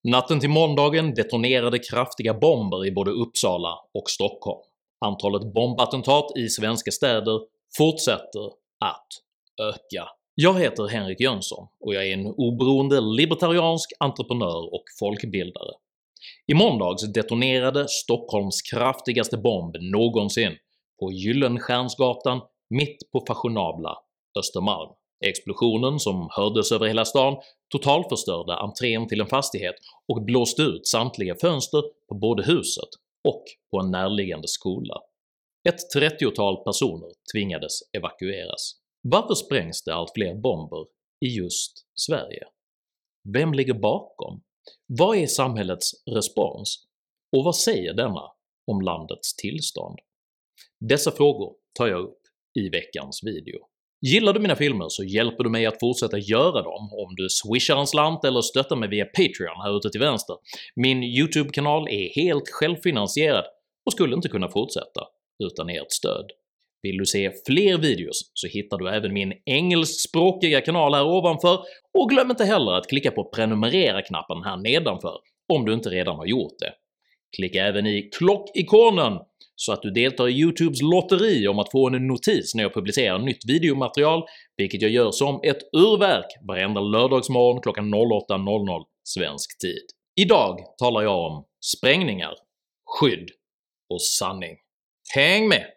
Natten till måndagen detonerade kraftiga bomber i både Uppsala och Stockholm. Antalet bombattentat i svenska städer fortsätter att öka. Jag heter Henrik Jönsson och jag är en oberoende libertariansk entreprenör och folkbildare. I måndags detonerade Stockholms kraftigaste bomb någonsin på Gyllenstiernsgatan mitt på fashionabla Östermalm. Explosionen, som hördes över hela stan, totalförstörde entrén till en fastighet och blåste ut samtliga fönster på både huset och på en närliggande skola. Ett 30-tal personer tvingades evakueras. Varför sprängs det allt fler bomber i just Sverige? Vem ligger bakom? Vad är samhällets respons? Och vad säger denna om landets tillstånd? Dessa frågor tar jag upp i veckans video. Gillar du mina filmer så hjälper du mig att fortsätta göra dem om du swishar en slant eller stöttar mig via Patreon här ute till vänster. Min YouTube-kanal är helt självfinansierad och skulle inte kunna fortsätta utan ert stöd. Vill du se fler videos så hittar du även min engelskspråkiga kanal här ovanför, och glöm inte heller att klicka på prenumerera-knappen här nedanför om du inte redan har gjort det. Klicka även i klockikonen så att du deltar i YouTubes lotteri om att få en notis när jag publicerar nytt videomaterial, vilket jag gör som ett urverk varenda lördagsmorgon klockan 08:00 svensk tid. Idag talar jag om sprängningar, skydd och sanning. Häng med!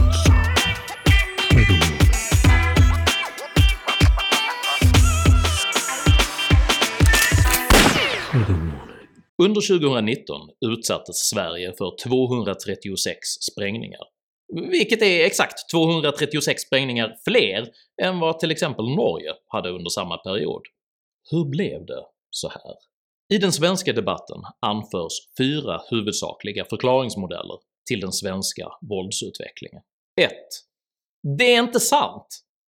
Under 2019 utsattes Sverige för 236 sprängningar, vilket är exakt 236 sprängningar fler än vad till exempel Norge hade under samma period. Hur blev det så här? I den svenska debatten anförs 4 huvudsakliga förklaringsmodeller till den svenska våldsutvecklingen. 1. Det är inte sant!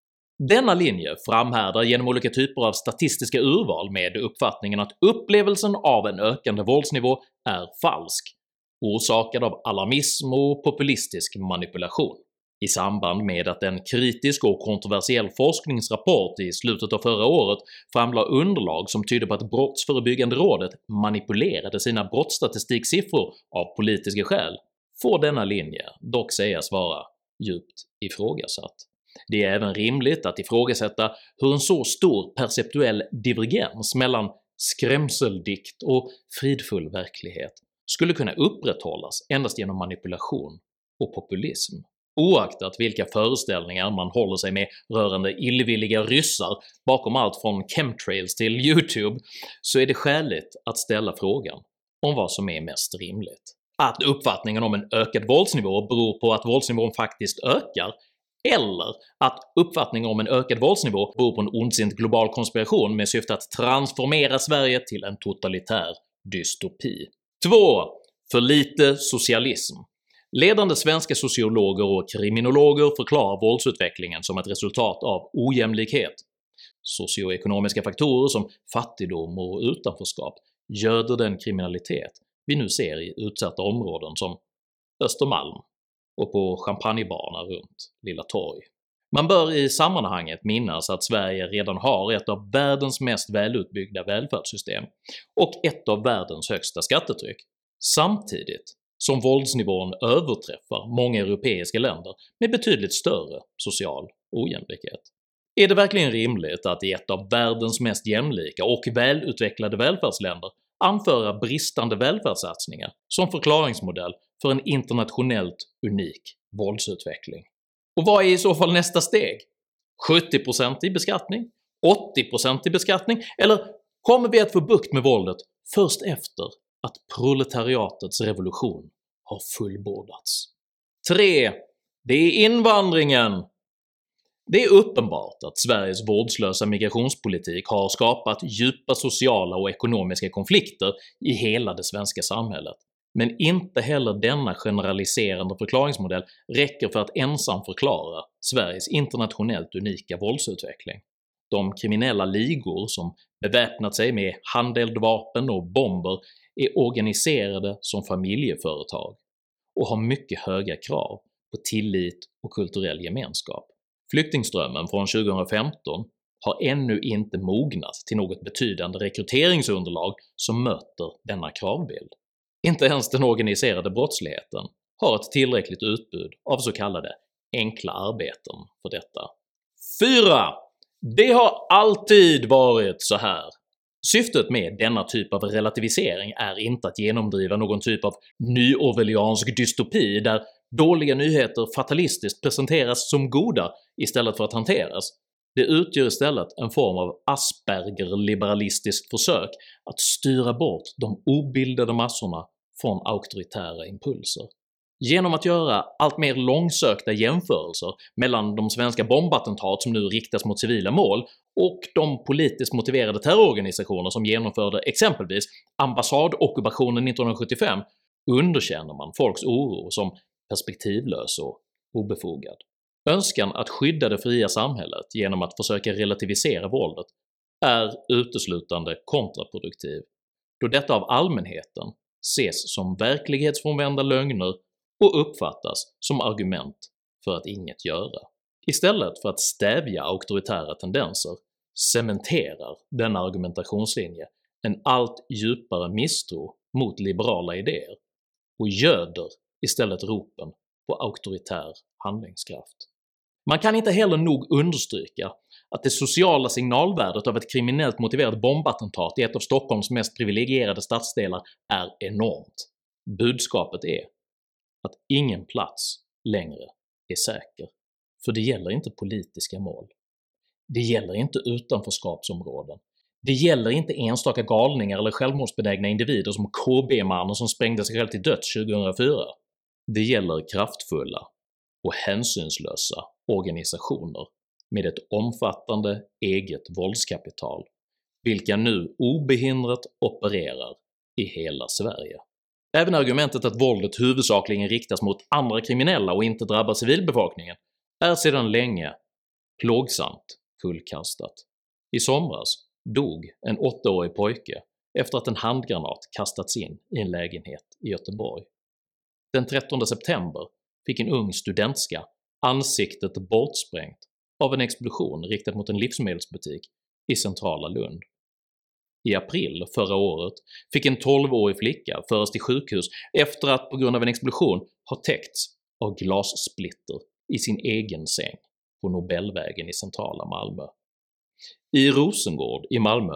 Denna linje framhärdar genom olika typer av statistiska urval med uppfattningen att upplevelsen av en ökande våldsnivå är falsk, orsakad av alarmism och populistisk manipulation. I samband med att en kritisk och kontroversiell forskningsrapport i slutet av förra året framlade underlag som tyder på att Brottsförebyggande rådet manipulerade sina brottsstatistiksiffror av politiska skäl, får denna linje dock sägas vara djupt ifrågasatt. Det är även rimligt att ifrågasätta hur en så stor perceptuell divergens mellan skrämseldikt och fridfull verklighet skulle kunna upprätthållas endast genom manipulation och populism. Oaktat vilka föreställningar man håller sig med rörande illvilliga ryssar bakom allt från chemtrails till YouTube, så är det skäligt att ställa frågan om vad som är mest rimligt. Att uppfattningen om en ökad våldsnivå beror på att våldsnivån faktiskt ökar, eller att uppfattningen om en ökad våldsnivå beror på en ondsint global konspiration med syfte att transformera Sverige till en totalitär dystopi. 2. För lite socialism. Ledande svenska sociologer och kriminologer förklarar våldsutvecklingen som ett resultat av ojämlikhet. Socioekonomiska faktorer som fattigdom och utanförskap göder den kriminalitet vi nu ser i utsatta områden som Östermalm och på champagnebarerna runt Lilla Torg. Man bör i sammanhanget minnas att Sverige redan har ett av världens mest välutbyggda välfärdssystem och ett av världens högsta skattetryck, samtidigt som våldsnivån överträffar många europeiska länder med betydligt större social ojämlikhet. Är det verkligen rimligt att i ett av världens mest jämlika och välutvecklade välfärdsländer anföra bristande välfärdssatsningar som förklaringsmodell för en internationellt unik våldsutveckling? Och vad är i så fall nästa steg? 70% i beskattning? 80% i beskattning? Eller kommer vi att få bukt med våldet först efter att proletariatets revolution har fullbordats? 3. Det är invandringen! Det är uppenbart att Sveriges vårdslösa migrationspolitik har skapat djupa sociala och ekonomiska konflikter i hela det svenska samhället, men inte heller denna generaliserande förklaringsmodell räcker för att ensam förklara Sveriges internationellt unika våldsutveckling. De kriminella ligor som beväpnat sig med handeldvapen och bomber är organiserade som familjeföretag och har mycket höga krav på tillit och kulturell gemenskap. Flyktingströmmen från 2015 har ännu inte mognat till något betydande rekryteringsunderlag som möter denna kravbild. Inte ens den organiserade brottsligheten har ett tillräckligt utbud av så kallade enkla arbeten för detta. 4. Det har alltid varit så här. Syftet med denna typ av relativisering är inte att genomdriva någon typ av nyorwelliansk dystopi där dåliga nyheter fatalistiskt presenteras som goda istället för att hanteras. Det utgör istället en form av Asperger-liberalistiskt försök att styra bort de obildade massorna från auktoritära impulser. Genom att göra allt mer långsökta jämförelser mellan de svenska bombattentat som nu riktas mot civila mål och de politiskt motiverade terrororganisationer som genomförde exempelvis ambassadockupationen 1975 underkänner man folks oro som perspektivlös och obefogad. Önskan att skydda det fria samhället genom att försöka relativisera våldet är uteslutande kontraproduktiv, då detta av allmänheten ses som verklighetsfrånvända lögner och uppfattas som argument för att inget göra. Istället för att stävja auktoritära tendenser cementerar denna argumentationslinje en allt djupare misstro mot liberala idéer och göder istället ropen på auktoritär handlingskraft. Man kan inte heller nog understryka att det sociala signalvärdet av ett kriminellt motiverat bombattentat i ett av Stockholms mest privilegierade stadsdelar är enormt. Budskapet är att ingen plats längre är säker, för det gäller inte politiska mål. Det gäller inte utanförskapsområden. Det gäller inte enstaka galningar eller självmordsbenägna individer som KB-mannen som sprängde sig själv till döds 2004. Det gäller kraftfulla och hänsynslösa organisationer med ett omfattande eget våldskapital, vilka nu obehindrat opererar i hela Sverige. Även argumentet att våldet huvudsakligen riktas mot andra kriminella och inte drabbar civilbefolkningen är sedan länge plågsamt kullkastat. I somras dog en 8-årig pojke efter att en handgranat kastats in i en lägenhet i Göteborg. Den 13 september fick en ung studentska ansiktet bortsprängt av en explosion riktad mot en livsmedelsbutik i centrala Lund. I april förra året fick en 12-årig flicka föras till sjukhus efter att på grund av en explosion ha täckts av glassplitter i sin egen säng på Nobelvägen i centrala Malmö. I Rosengård i Malmö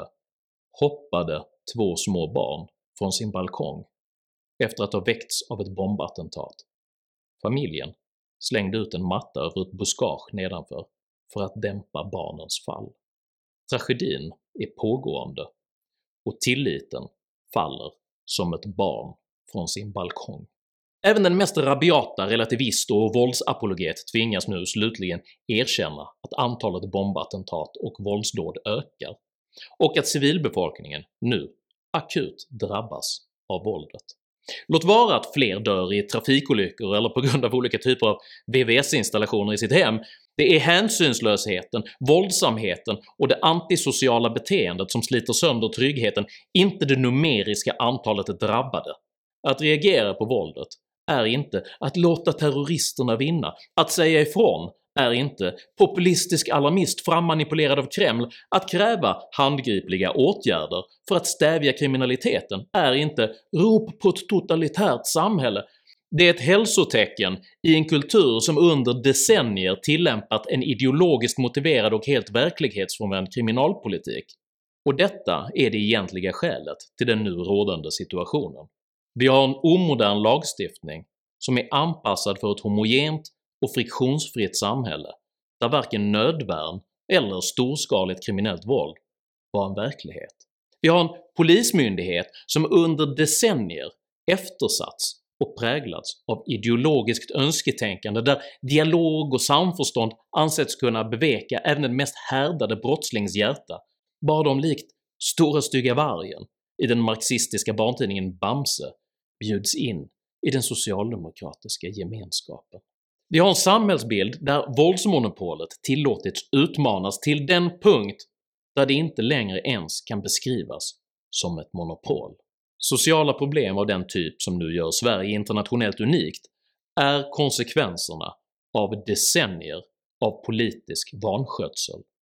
hoppade 2 små barn från sin balkong efter att ha väckts av ett bombattentat. Familjen slängde ut en matta över ett buskage nedanför för att dämpa barnens fall. Tragedin är pågående och tilliten faller som ett barn från sin balkong. Även den mest rabiata relativist och våldsapologet tvingas nu slutligen erkänna att antalet bombattentat och våldsdåd ökar och att civilbefolkningen nu akut drabbas av våldet. Låt vara att fler dör i trafikolyckor eller på grund av olika typer av VVS-installationer i sitt hem. Det är hänsynslösheten, våldsamheten och det antisociala beteendet som sliter sönder tryggheten, inte det numeriska antalet drabbade. Att reagera på våldet är inte att låta terroristerna vinna. Att säga ifrån är inte populistisk alarmist frammanipulerad av Kreml. Att kräva handgripliga åtgärder för att stävja kriminaliteten är inte rop på ett totalitärt samhälle. Det är ett hälsotecken i en kultur som under decennier tillämpat en ideologiskt motiverad och helt verklighetsfrånvänd kriminalpolitik. Och detta är det egentliga skälet till den nu rådande situationen. Vi har en omodern lagstiftning som är anpassad för ett homogent och friktionsfritt samhälle där varken nödvärn eller storskaligt kriminellt våld var en verklighet. Vi har en polismyndighet som under decennier eftersatts och präglats av ideologiskt önsketänkande där dialog och samförstånd ansetts kunna beveka även den mest härdade brottslings hjärta, bara de likt Stora stygga vargen i den marxistiska barntidningen Bamse bjuds in i den socialdemokratiska gemenskapen. Vi har en samhällsbild där våldsmonopolet tillåtits utmanas till den punkt där det inte längre ens kan beskrivas som ett monopol. Sociala problem av den typ som nu gör Sverige internationellt unikt är konsekvenserna av decennier av politisk vanskötsel.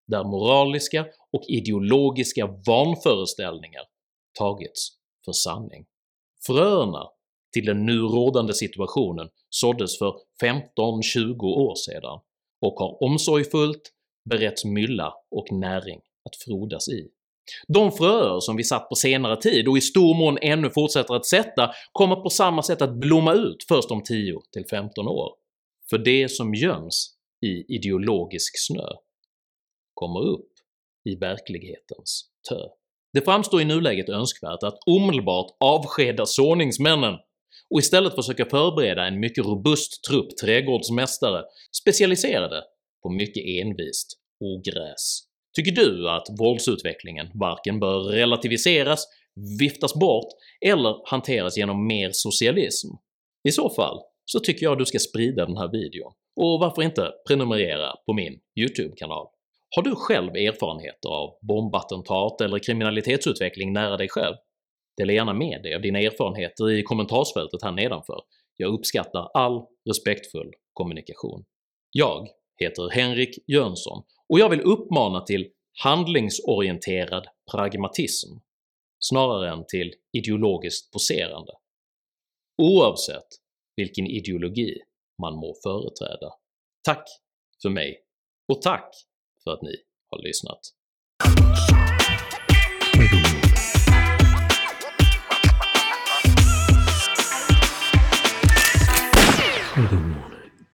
där moraliska och ideologiska vanföreställningar tagits för sanning. Fröna till den nu rådande situationen såddes för 15-20 år sedan och har omsorgsfullt beretts mylla och näring att frodas i. De fröer som vi satt på senare tid och i stor mån ännu fortsätter att sätta kommer på samma sätt att blomma ut först om 10-15 år, för det som göms i ideologisk snö kommer upp i verklighetens tö. Det framstår i nuläget önskvärt att omedelbart avskeda såningsmännen och istället försöka förbereda en mycket robust trupp trädgårdsmästare specialiserade på mycket envist ogräs. Tycker du att våldsutvecklingen varken bör relativiseras, viftas bort eller hanteras genom mer socialism? I så fall så tycker jag du ska sprida den här videon, och varför inte prenumerera på min YouTube-kanal. Har du själv erfarenheter av bombattentat eller kriminalitetsutveckling nära dig själv? Dela gärna med dig av dina erfarenheter i kommentarsfältet här nedanför. Jag uppskattar all respektfull kommunikation. Jag heter Henrik Jönsson och jag vill uppmana till handlingsorienterad pragmatism snarare än till ideologiskt poserande, oavsett vilken ideologi man må företräda. Tack för mig och tack för att ni har lyssnat.